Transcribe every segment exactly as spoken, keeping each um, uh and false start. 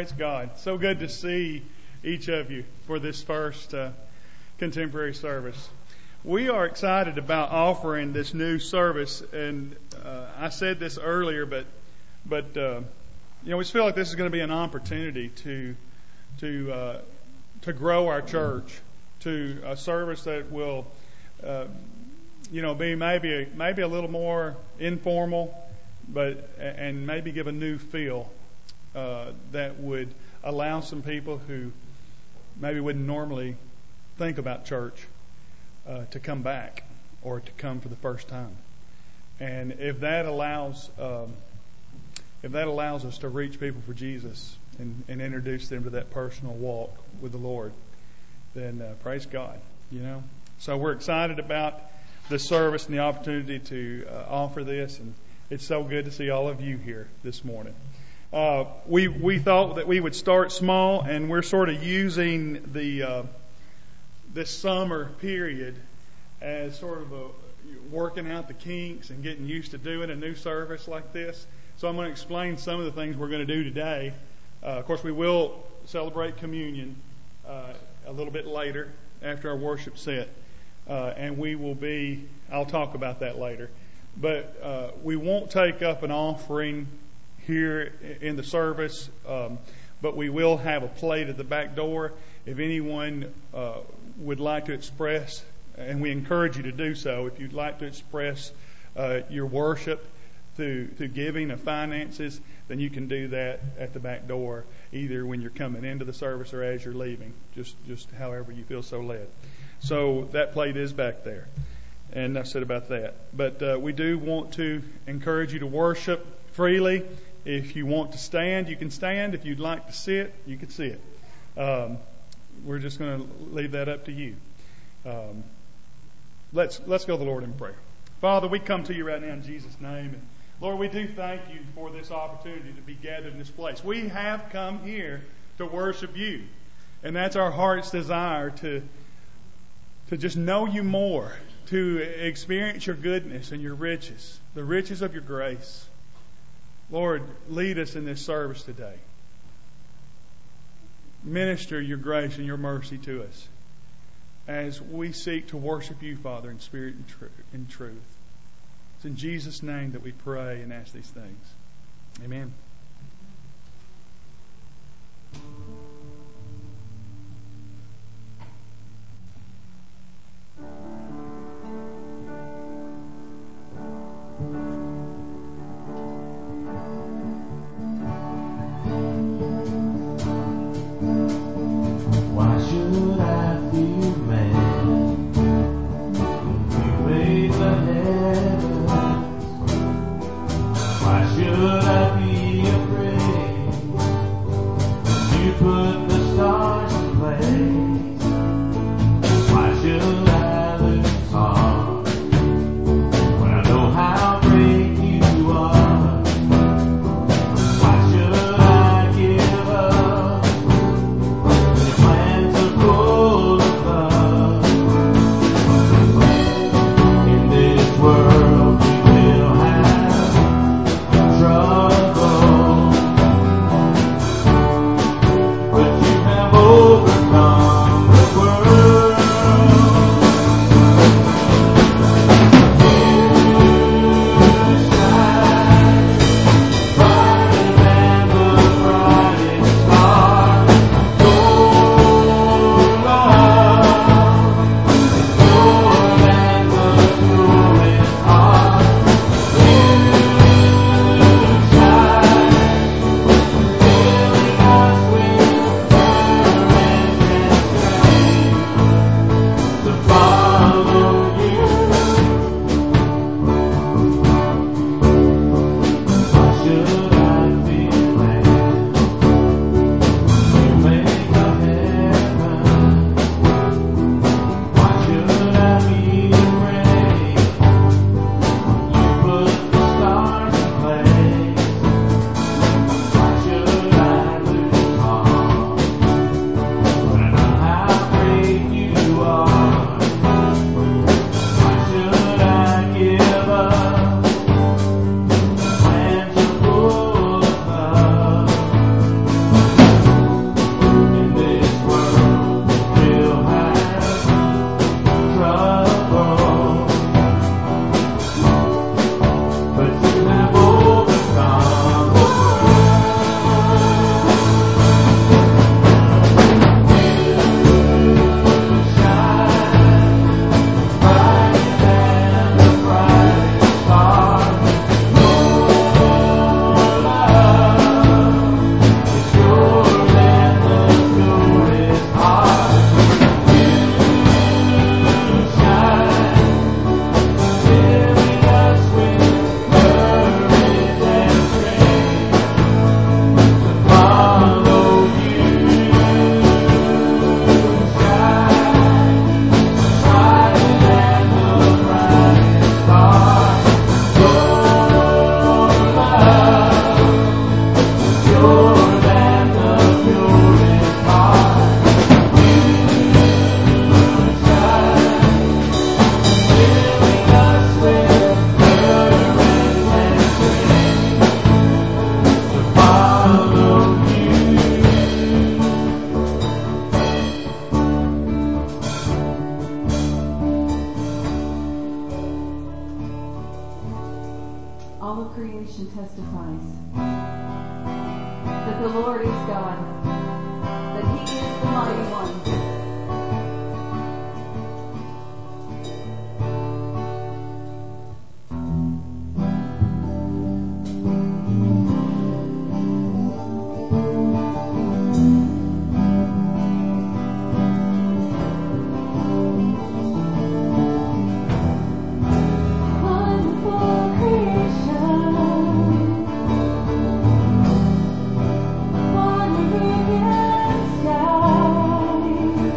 Praise God. So good to see each of you for this first uh, contemporary service. We are excited about offering this new service, and uh, I said this earlier, but but uh, you know, we just feel like this is going to be an opportunity to to uh, to grow our church to a service that will uh, you know be maybe a, maybe a little more informal, but and maybe give a new feel uh, that would allow some people who maybe wouldn't normally think about church uh, to come back or to come for the first time. And if that allows um, if that allows us to reach people for Jesus and, and introduce them to that personal walk with the Lord, then uh, praise God. You know, so we're excited about the service and the opportunity to uh, offer this, and it's so good to see all of you here this morning. Uh, we we thought that we would start small, and we're sort of using the uh, this summer period as sort of a, working out the kinks and getting used to doing a new service like this. So I'm going to explain some of the things we're going to do today. Uh, of course, we will celebrate communion uh, a little bit later after our worship set, uh, and we will be. I'll talk about that later, but uh, we won't take up an offering here in the service, um, but we will have a plate at the back door. If anyone uh, would like to express, and we encourage you to do so, if you'd like to express uh, your worship through, through giving of finances, then you can do that at the back door, either when you're coming into the service or as you're leaving, just, just however you feel so led. So that plate is back there. And I said about that. But uh, we do want to encourage you to worship freely. If you want to stand, you can stand. If you'd like to sit, you can sit. Um, we're just going to leave that up to you. Um, let's let's go to the Lord in prayer. Father, we come to you right now in Jesus' name. And Lord, we do thank you for this opportunity to be gathered in this place. We have come here to worship you. And that's our heart's desire, to to just know you more, to experience your goodness and your riches, the riches of your grace. Lord, lead us in this service today. Minister your grace and your mercy to us as we seek to worship you, Father, in spirit and tr- in truth. It's in Jesus' name that we pray and ask these things. Amen. Put all of creation testifies that the Lord is God, that He is the mighty one. Sky.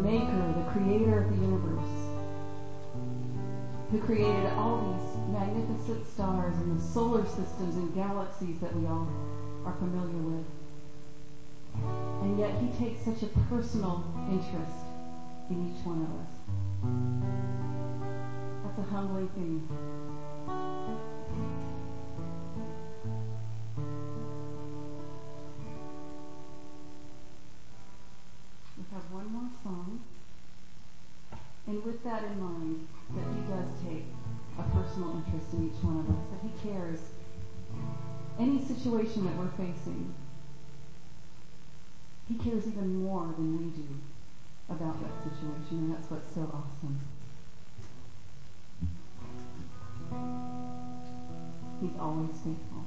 maker, the creator of the universe, who created all these magnificent stars and the solar systems and galaxies that we all are familiar with. And yet he takes such a personal interest in each one of us. That's a humbling thing. We have one more song. And with that in mind, that he does take a personal interest in each one of us, that he cares. Any situation that we're facing, he cares even more than we do about that situation, and that's what's so awesome. He's always faithful.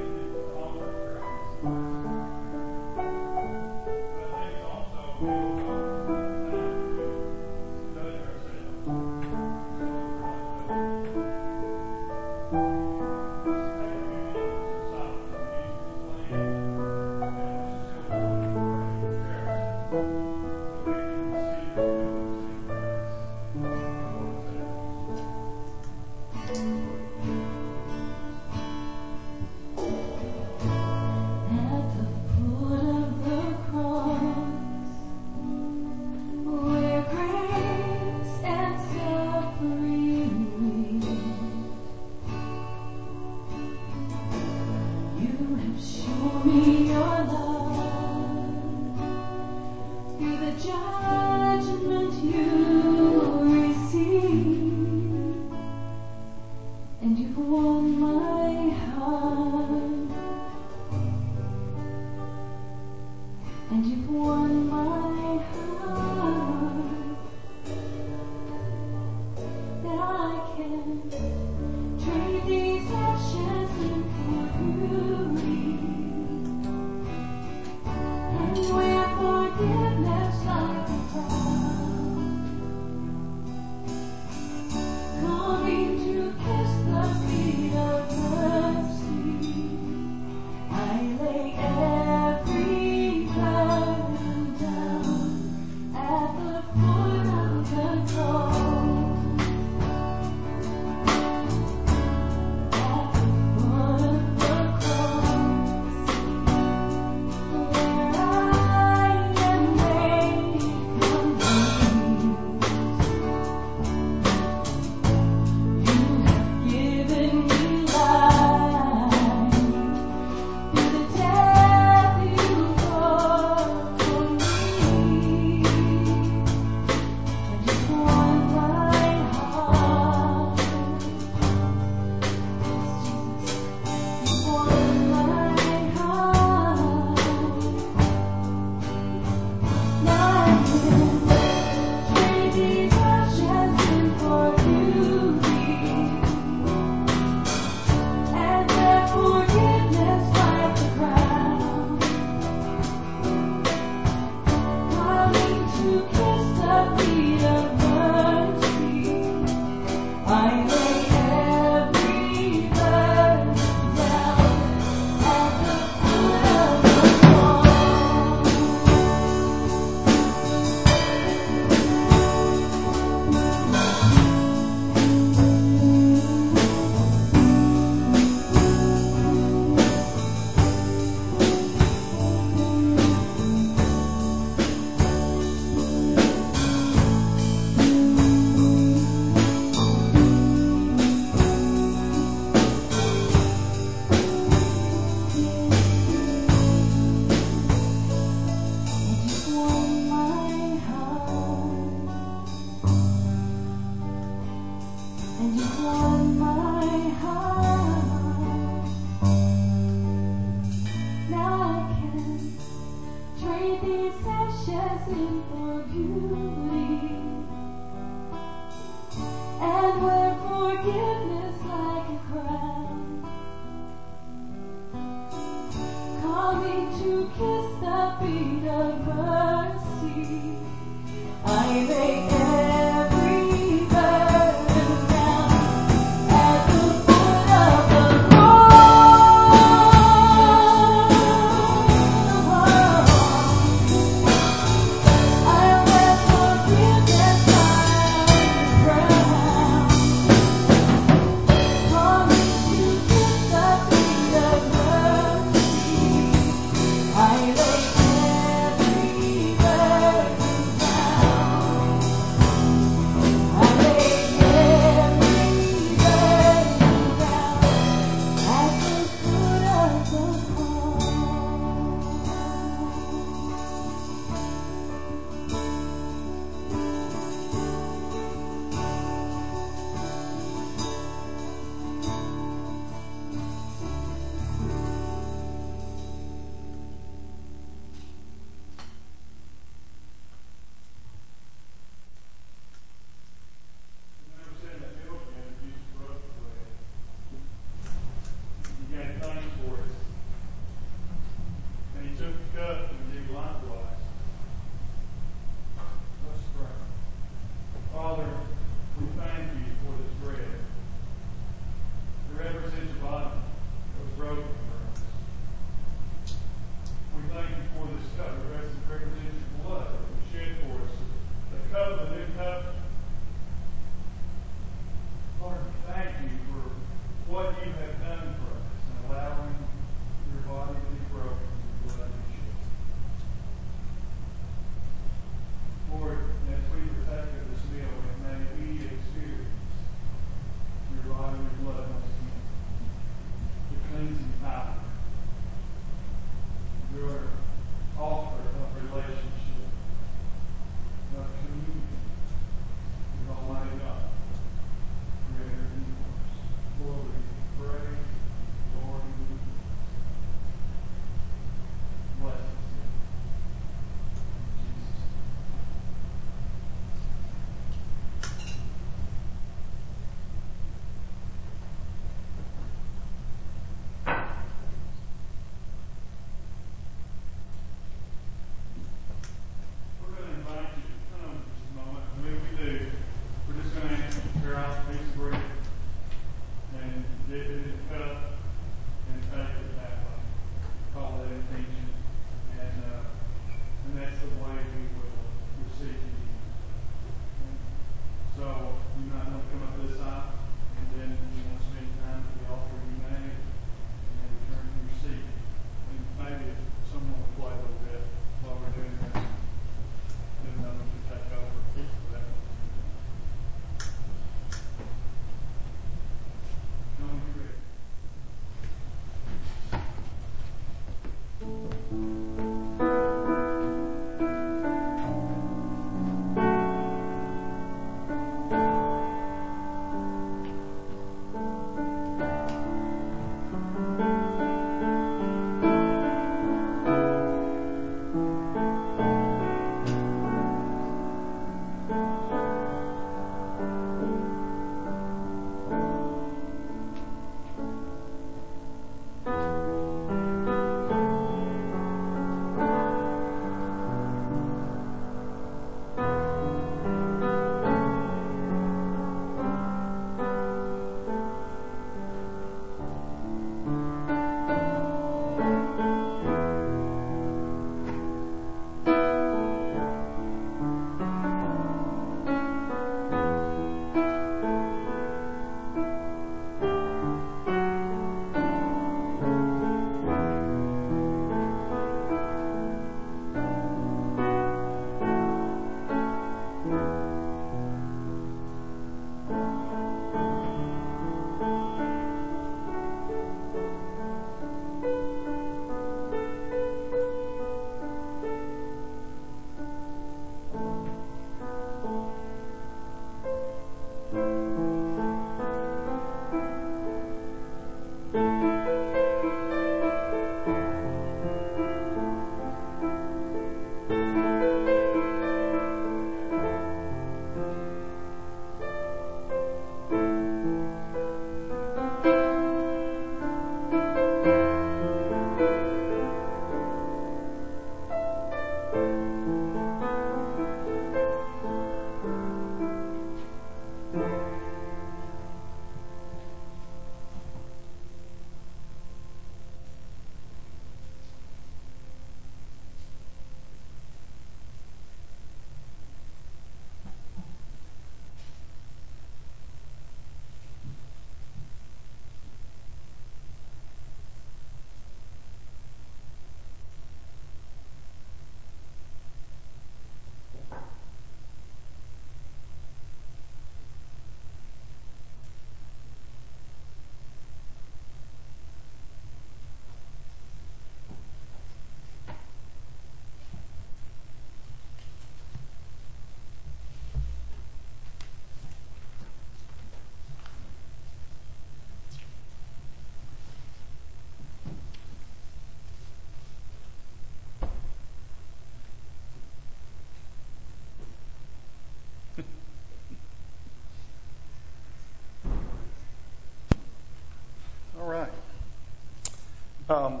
Um,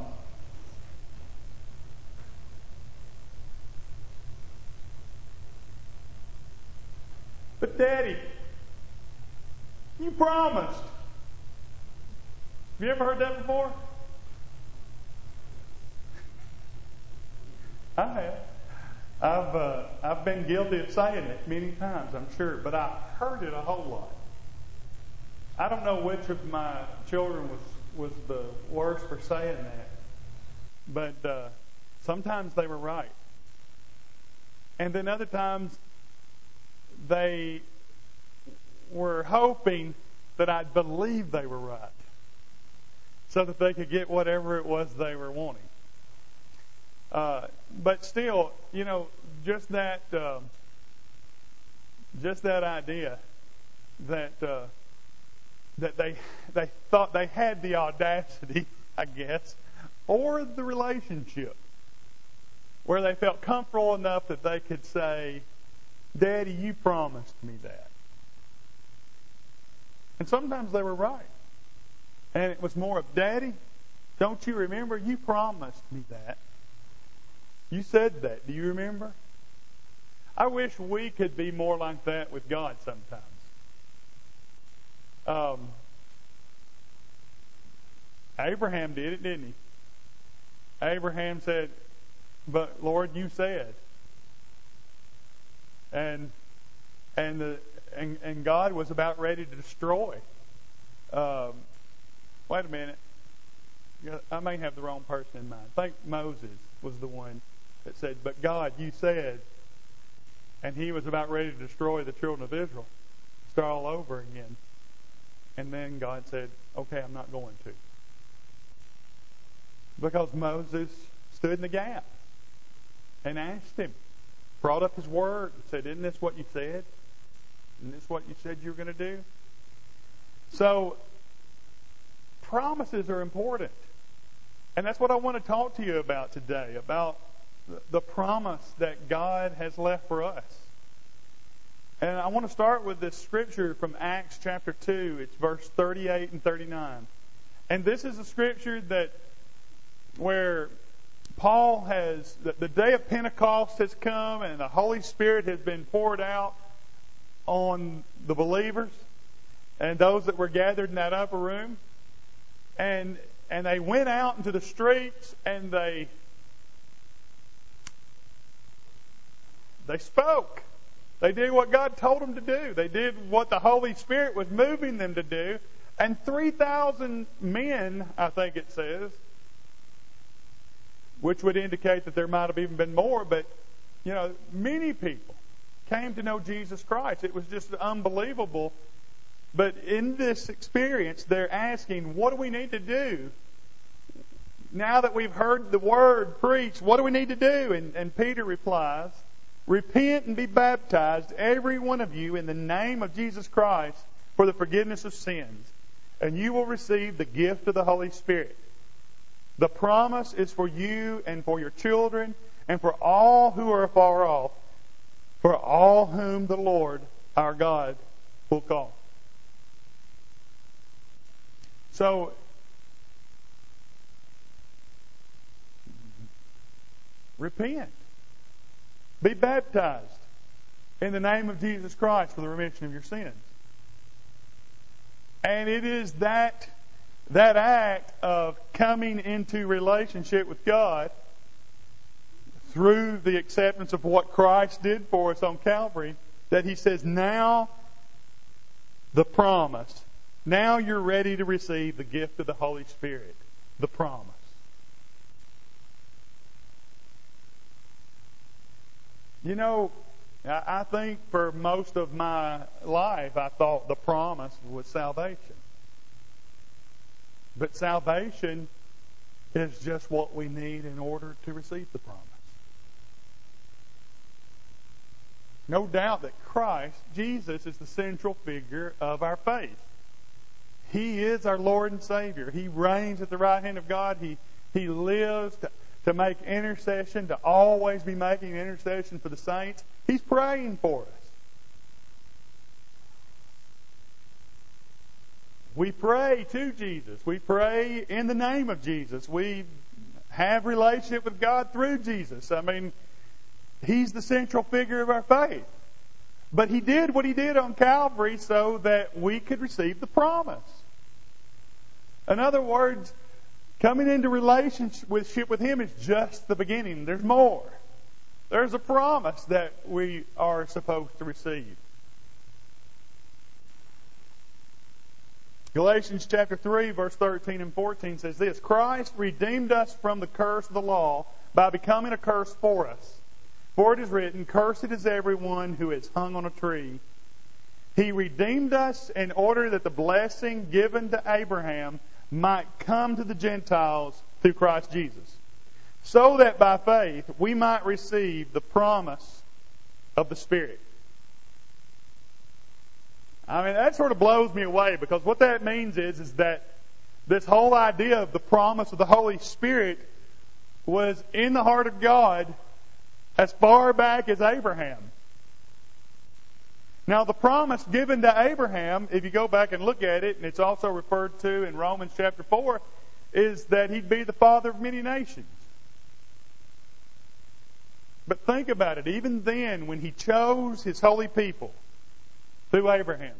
but Daddy, you promised. Have you ever heard that before? I have. I've uh, I've been guilty of saying it many times, I'm sure, but I heard it a whole lot. I don't know which of my children was was the worst for saying that, but uh, sometimes they were right, and then other times they were hoping that I'd believe they were right, so that they could get whatever it was they were wanting. Uh, but still, you know, just that, uh, just that idea that uh, that they they thought they had the audacity, I guess, or the relationship where they felt comfortable enough that they could say, "Daddy, you promised me that," and sometimes they were right, and it was more of, "Daddy, don't you remember? You promised me that. You said that. Do you remember?" I wish we could be more like that with God sometimes. Um, Abraham did it, didn't he? Abraham said, "But Lord, you said," and and the and, and God was about ready to destroy. Um, wait a minute. I may have the wrong person in mind. I think Moses was the one that said, "But God, you said," and he was about ready to destroy the children of Israel, start all over again. And then God said, "Okay, I'm not going to." Because Moses stood in the gap and asked him, brought up his word, and said, "Isn't this what you said? Isn't this what you said you were going to do?" So, promises are important. And that's what I want to talk to you about today, about the promise that God has left for us. And I want to start with this scripture from Acts chapter two. It's verse thirty-eight and thirty-nine. And this is a scripture that where Paul has, the, the day of Pentecost has come and the Holy Spirit has been poured out on the believers and those that were gathered in that upper room. And and they went out into the streets and they they spoke. They did what God told them to do. They did what the Holy Spirit was moving them to do. And three thousand men, I think it says, which would indicate that there might have even been more, but, you know, many people came to know Jesus Christ. It was just unbelievable. But in this experience, they're asking, what do we need to do? Now that we've heard the word preached, what do we need to do? And, and Peter replies, "Repent and be baptized, every one of you, in the name of Jesus Christ for the forgiveness of sins, and you will receive the gift of the Holy Spirit. The promise is for you and for your children and for all who are afar off, for all whom the Lord our God will call." So, repent. Be baptized in the name of Jesus Christ for the remission of your sins. And it is that, that act of coming into relationship with God through the acceptance of what Christ did for us on Calvary that He says, now the promise. Now you're ready to receive the gift of the Holy Spirit. The promise. You know, I think for most of my life, I thought the promise was salvation. But salvation is just what we need in order to receive the promise. No doubt that Christ, Jesus, is the central figure of our faith. He is our Lord and Savior. He reigns at the right hand of God. He, he lives to, to make intercession, to always be making intercession for the saints. He's praying for us. We pray to Jesus. We pray in the name of Jesus. We have relationship with God through Jesus. I mean, He's the central figure of our faith. But He did what He did on Calvary so that we could receive the promise. In other words, coming into relationship with Him is just the beginning. There's more. There's a promise that we are supposed to receive. Galatians chapter three, verse thirteen and fourteen says this: Christ redeemed us from the curse of the law by becoming a curse for us. For it is written, Cursed is everyone who is hung on a tree. He redeemed us in order that the blessing given to Abraham might come to the Gentiles through Christ Jesus, so that by faith we might receive the promise of the Spirit. I mean, that sort of blows me away, because what that means is, is that this whole idea of the promise of the Holy Spirit was in the heart of God as far back as Abraham. Now, the promise given to Abraham, if you go back and look at it, and it's also referred to in Romans chapter four, is that he'd be the father of many nations. But think about it. Even then, when He chose His holy people through Abraham,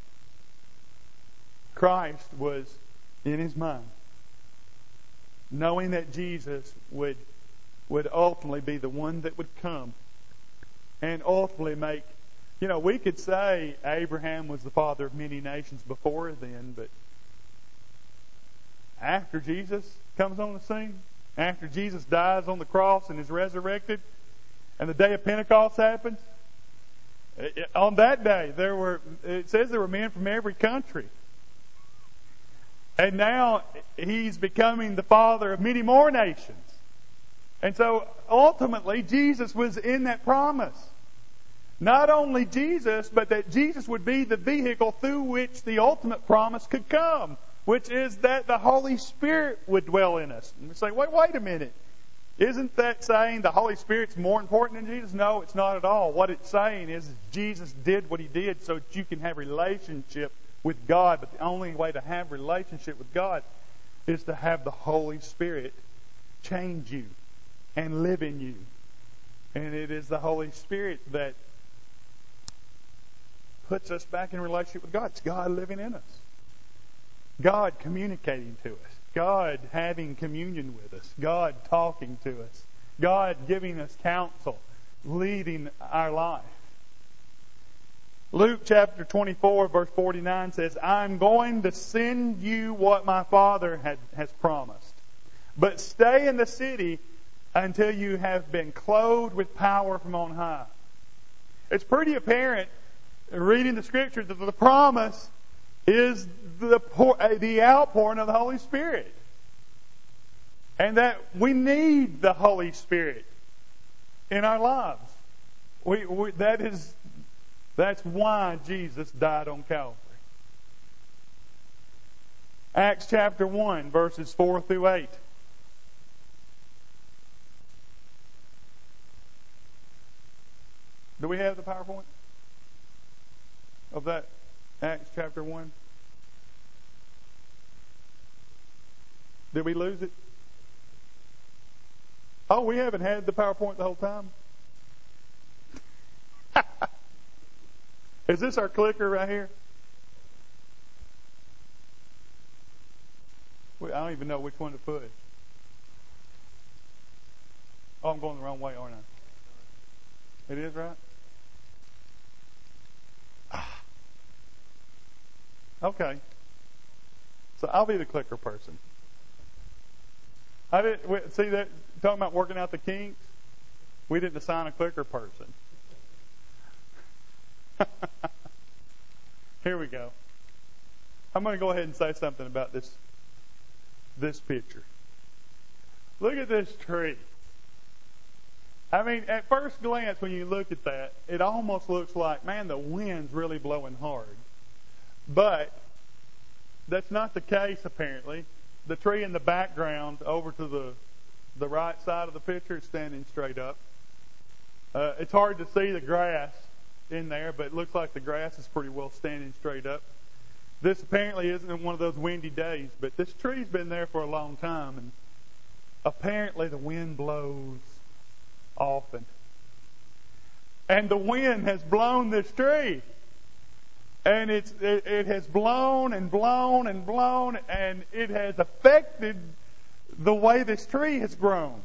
Christ was in His mind, knowing that Jesus would would ultimately be the one that would come and ultimately make, you know, we could say Abraham was the father of many nations before then, but after Jesus comes on the scene, after Jesus dies on the cross and is resurrected, and the day of Pentecost happens, on that day there were, it says there were men from every country. And now He's becoming the father of many more nations. And so ultimately Jesus was in that promise. Not only Jesus, but that Jesus would be the vehicle through which the ultimate promise could come, which is that the Holy Spirit would dwell in us. And we say, wait, wait a minute. Isn't that saying the Holy Spirit's more important than Jesus? No, it's not at all. What it's saying is Jesus did what He did so that you can have relationship with God. But the only way to have relationship with God is to have the Holy Spirit change you and live in you. And it is the Holy Spirit that puts us back in relationship with God. It's God living in us. God communicating to us. God having communion with us. God talking to us. God giving us counsel, leading our life. Luke chapter twenty-four, verse forty-nine says, I'm going to send you what my Father had, has promised. But stay in the city until you have been clothed with power from on high. It's pretty apparent, reading the Scriptures, that the promise is the pour, the outpouring of the Holy Spirit. And that we need the Holy Spirit in our lives. We, we, that is, that's why Jesus died on Calvary. Acts chapter one, verses four through eight. Do we have the PowerPoint of that Acts chapter one? Did we lose it? Oh, we haven't had the PowerPoint the whole time? Is this our clicker right here? I don't even know which one to push. Oh, I'm going the wrong way, aren't I? It is, right? Ah. Okay. So I'll be the clicker person. I didn't see that. Talking about working out the kinks, we didn't assign a clicker person. Here we go. I'm going to go ahead and say something about this this picture. Look at this tree. I mean, at first glance, when you look at that, it almost looks like, man, the wind's really blowing hard. But that's not the case, apparently. The tree in the background over to the the right side of the picture is standing straight up. Uh, it's hard to see the grass in there, but it looks like the grass is pretty well standing straight up. this apparently isn't one of those windy days, but this tree's been there for a long time, and apparently the wind blows often. And the wind has blown this tree. And it's, it, it has blown and blown and blown, and it has affected the way this tree has grown.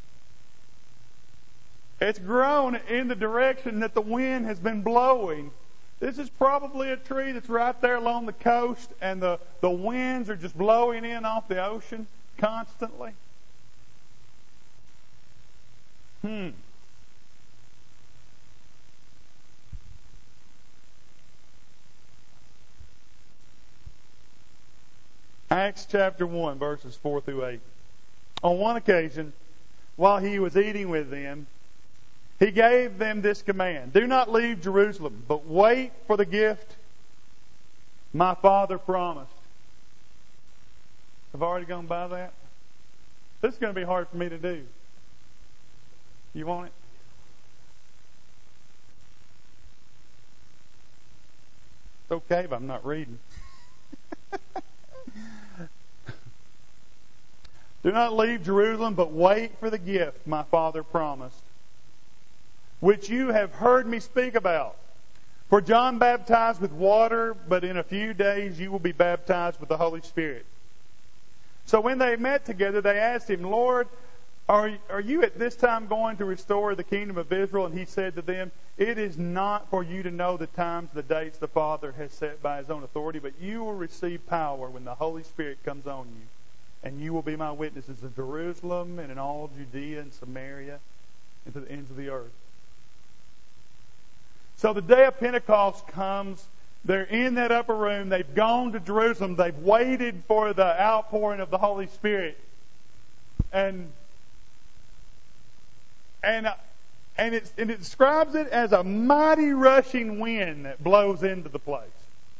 It's grown in the direction that the wind has been blowing. This is probably a tree that's right there along the coast, and the, the winds are just blowing in off the ocean constantly. Hmm. Acts chapter one, verses four through eight. On one occasion, while he was eating with them, he gave them this command: do not leave Jerusalem, but wait for the gift my Father promised. I've already gone by that. This is going to be hard for me to do. You want it? It's okay if I'm not reading. Do not leave Jerusalem, but wait for the gift my Father promised, which you have heard me speak about. For John baptized with water, but in a few days you will be baptized with the Holy Spirit. So when they met together, they asked him, Lord, are, are you at this time going to restore the kingdom of Israel? And he said to them, it is not for you to know the times, the dates the Father has set by his own authority, but you will receive power when the Holy Spirit comes on you. And you will be my witnesses in Jerusalem and in all Judea and Samaria and to the ends of the earth. So the day of Pentecost comes. They're in that upper room. They've gone to Jerusalem. They've waited for the outpouring of the Holy Spirit. And and and it, and it describes it as a mighty rushing wind that blows into the place.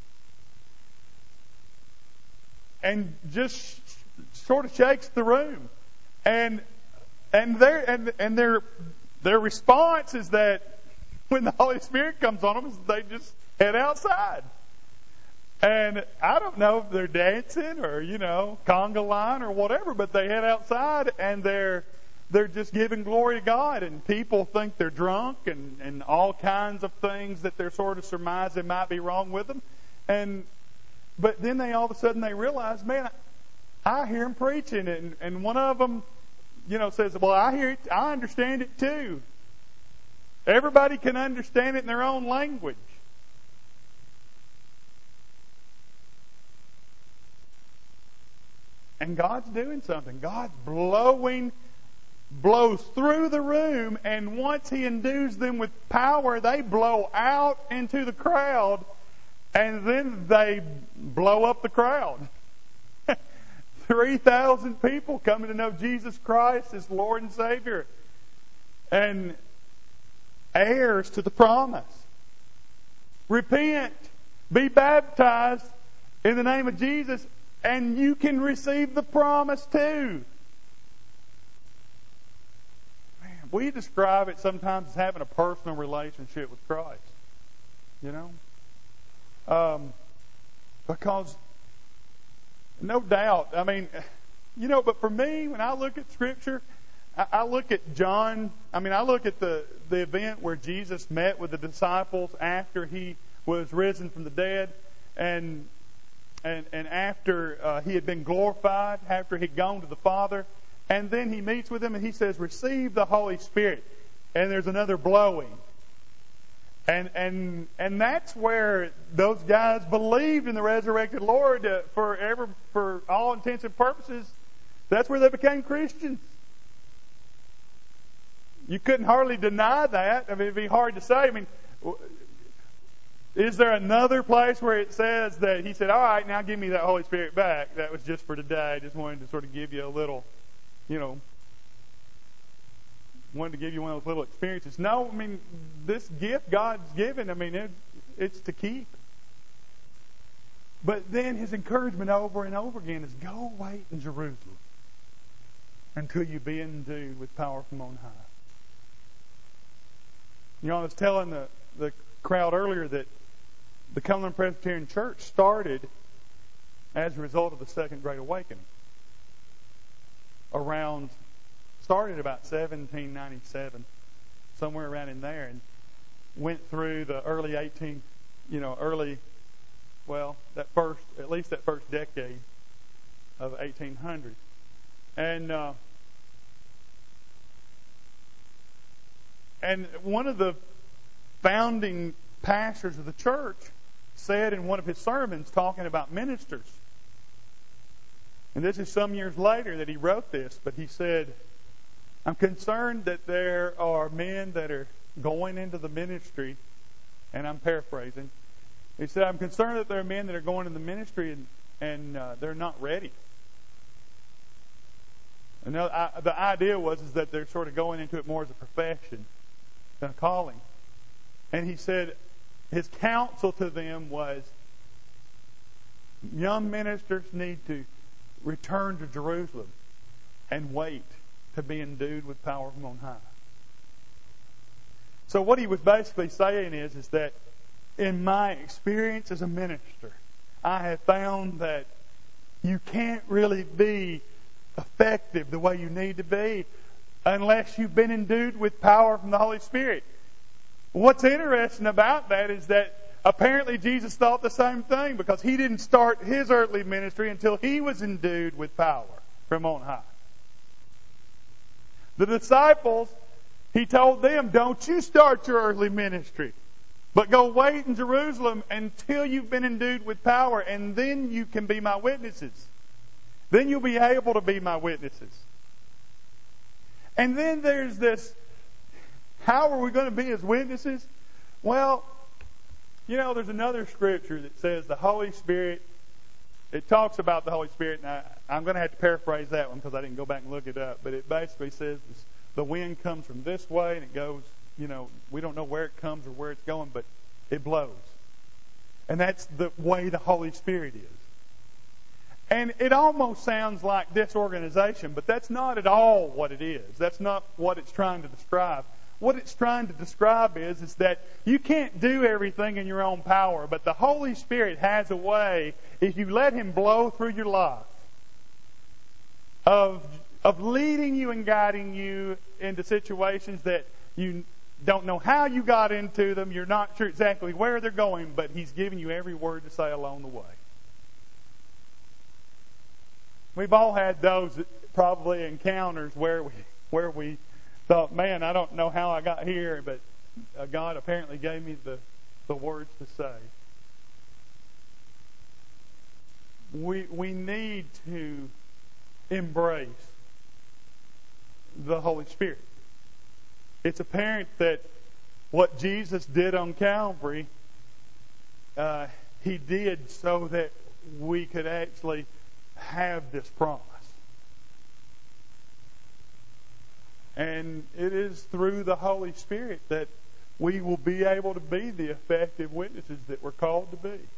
And just sort of shakes the room. And and their and and their their response is that when the Holy Spirit comes on them, they just head outside. And I don't know if they're dancing or, you know, conga line or whatever, but they head outside and they're they're just giving glory to God, and people think they're drunk and, and all kinds of things that they're sort of surmising might be wrong with them. And but then they all of a sudden they realize, man, I hear him preaching, and, and one of them, you know, says, well, I hear it, I understand it too. Everybody can understand it in their own language. And God's doing something. God's blowing, blows through the room, and once He endues them with power, they blow out into the crowd, and then they blow up the crowd. three thousand people coming to know Jesus Christ as Lord and Savior. And heirs to the promise. Repent. Be baptized in the name of Jesus, and you can receive the promise too. Man, we describe it sometimes as having a personal relationship with Christ. You know? Um, because, no doubt, I mean, you know, but for me, when I look at Scripture, I, I look at John, I mean, I look at the, the event where Jesus met with the disciples after He was risen from the dead, and and and after uh, He had been glorified, after He'd gone to the Father, and then He meets with them and He says, receive the Holy Spirit. And there's another blowing. And and and that's where those guys believed in the resurrected Lord uh, for ever, for all intents and purposes. That's where they became Christians. You couldn't hardly deny that. I mean, it'd be hard to say. I mean, is there another place where it says that He said, all right, now give me that Holy Spirit back? That was just for today. I just wanted to sort of give you a little, you know, wanted to give you one of those little experiences. No, I mean, this gift God's given, I mean, it, it's to keep. But then His encouragement over and over again is, go wait in Jerusalem until you be endued with power from on high. You know, I was telling the, the crowd earlier that the Cumberland Presbyterian Church started as a result of the Second Great Awakening. Around, started about seventeen ninety-seven, somewhere around in there, and went through the early eighteen, you know, early, well, that first, at least that first decade of eighteen hundred. And, uh, and one of the founding pastors of the church said in one of his sermons talking about ministers, and this is some years later that he wrote this, but he said, I'm concerned that there are men that are going into the ministry, and I'm paraphrasing. He said, I'm concerned that there are men that are going into the ministry and, and uh, they're not ready. And the, I, the idea was is that they're sort of going into it more as a profession than a calling. And he said his counsel to them was, young ministers need to return to Jerusalem and wait to be endued with power from on high. So what he was basically saying is, is that in my experience as a minister, I have found that you can't really be effective the way you need to be unless you've been endued with power from the Holy Spirit. What's interesting about that is that apparently Jesus thought the same thing, because he didn't start his earthly ministry until he was endued with power from on high. The disciples, he told them, don't you start your earthly ministry, but go wait in Jerusalem until you've been endued with power, and then you can be my witnesses. Then you'll be able to be my witnesses. And then there's this, how are we going to be his witnesses? Well, you know, there's another scripture that says the Holy Spirit, it talks about the Holy Spirit, and I, I'm going to have to paraphrase that one because I didn't go back and look it up, but it basically says this, the wind comes from this way and it goes, you know, we don't know where it comes or where it's going, but it blows. And that's the way the Holy Spirit is. And it almost sounds like disorganization, but that's not at all what it is. That's not what it's trying to describe. What it's trying to describe is, is that you can't do everything in your own power, but the Holy Spirit has a way, if you let Him blow through your life, of, of leading you and guiding you into situations that you don't know how you got into them, you're not sure exactly where they're going, but He's giving you every word to say along the way. We've all had those probably encounters where we where we thought, man, I don't know how I got here, but God apparently gave me the, the words to say. We we need to embrace the Holy Spirit. It's apparent that what Jesus did on Calvary, uh, He did so that we could actually have this promise. And it is through the Holy Spirit that we will be able to be the effective witnesses that we're called to be.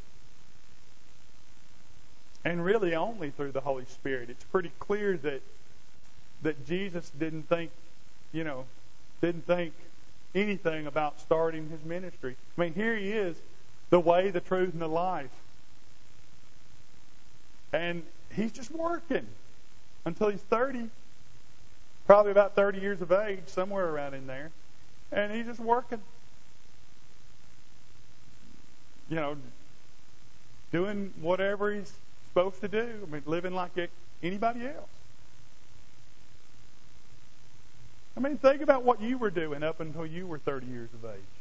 And really only through the Holy Spirit. It's pretty clear that that Jesus didn't think, you know, didn't think anything about starting His ministry. I mean, here He is, the way, the truth, and the life. And He's just working until He's thirty. Probably about thirty years of age, somewhere around in there. And He's just working. You know, doing whatever He's supposed to do. I mean, living like anybody else. I mean, think about what you were doing up until you were thirty years of age.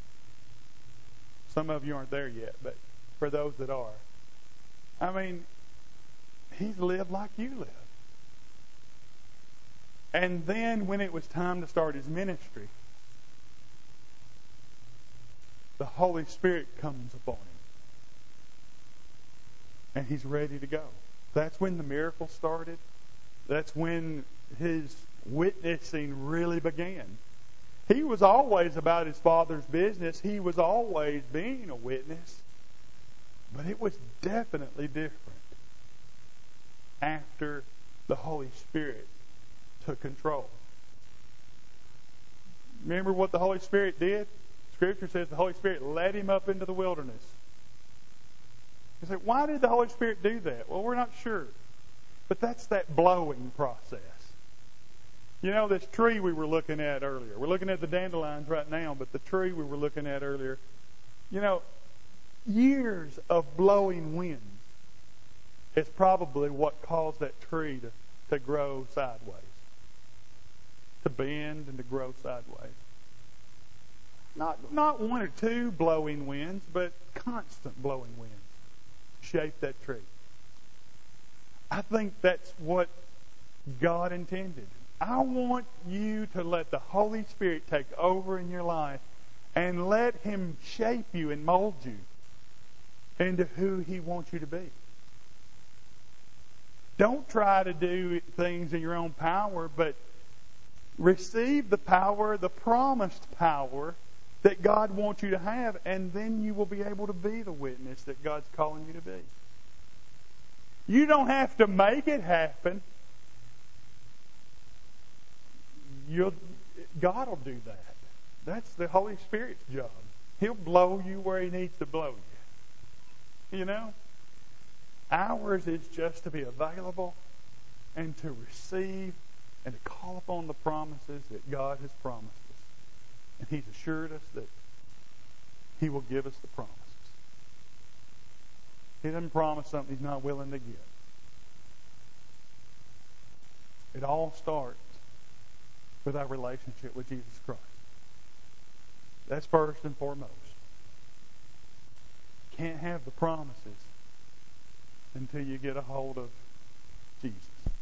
Some of you aren't there yet, but for those that are. I mean, He's lived like you live. And then when it was time to start His ministry, the Holy Spirit comes upon Him. And He's ready to go. That's when the miracle started. That's when His witnessing really began. He was always about His Father's business. He was always being a witness. But it was definitely different after the Holy Spirit took control. Remember what the Holy Spirit did? Scripture says the Holy Spirit led Him up into the wilderness You say, why did the Holy Spirit do that? Well, we're not sure. But that's that blowing process. You know, this tree we were looking at earlier. We're looking at the dandelions right now, but the tree we were looking at earlier, you know, years of blowing wind is probably what caused that tree to, to grow sideways, to bend and to grow sideways. Not, not one or two blowing winds, but constant blowing winds shape that tree. I think that's what God intended. I want you to let the Holy Spirit take over in your life and let Him shape you and mold you into who He wants you to be. Don't try to do things in your own power, but receive the power, the promised power that God wants you to have, and then you will be able to be the witness that God's calling you to be. You don't have to make it happen. You'll, God will do that. That's the Holy Spirit's job. He'll blow you where He needs to blow you. You know? Ours is just to be available and to receive and to call upon the promises that God has promised us. And He's assured us that He will give us the promises. He doesn't promise something He's not willing to give. It all starts with our relationship with Jesus Christ. That's first and foremost. Can't have the promises until you get a hold of Jesus.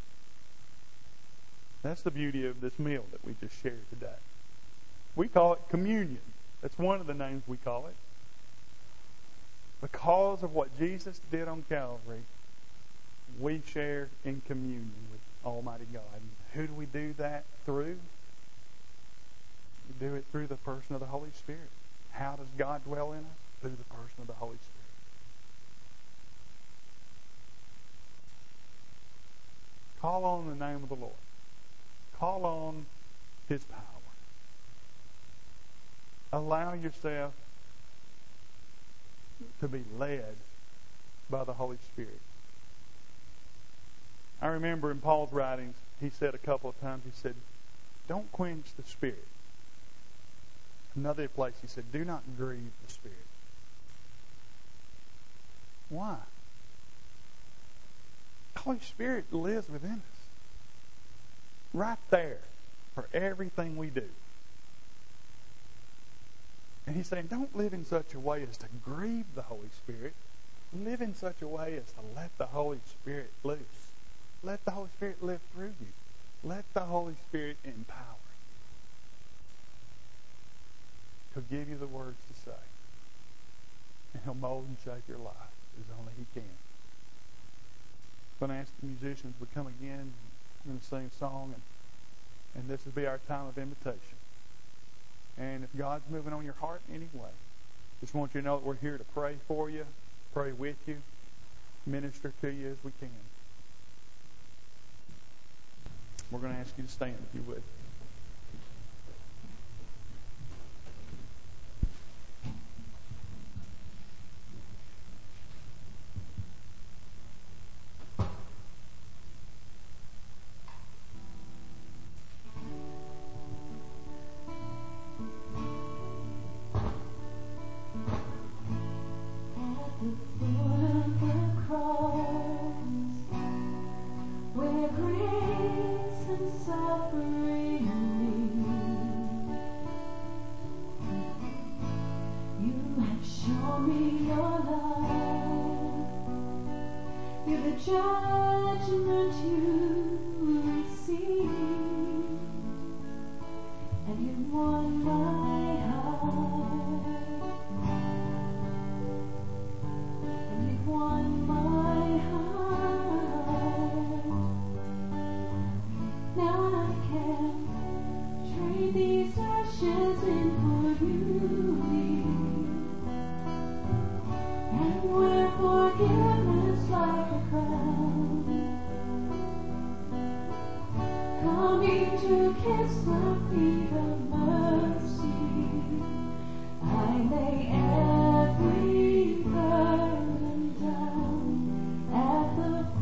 That's the beauty of this meal that we just shared today. We call it communion. That's one of the names we call it. Because of what Jesus did on Calvary, we share in communion with Almighty God. And who do we do that through? We do it through the person of the Holy Spirit. How does God dwell in us? Through the person of the Holy Spirit. Call on the name of the Lord. Call on His power. Allow yourself to be led by the Holy Spirit. I remember in Paul's writings, he said a couple of times, he said, don't quench the Spirit. Another place he said, do not grieve the Spirit. Why? The Holy Spirit lives within us. Right there for everything we do. And he's saying, don't live in such a way as to grieve the Holy Spirit. Live in such a way as to let the Holy Spirit loose. Let the Holy Spirit live through you. Let the Holy Spirit empower you. He'll give you the words to say. And He'll mold and shape your life as only He can. I'm going to ask the musicians to come again. We're going to sing a song, and, and this will be our time of invitation. And if God's moving on your heart in any way, just want you to know that we're here to pray for you, pray with you, minister to you as we can. We're going to ask you to stand if you would. I lay every burden down at the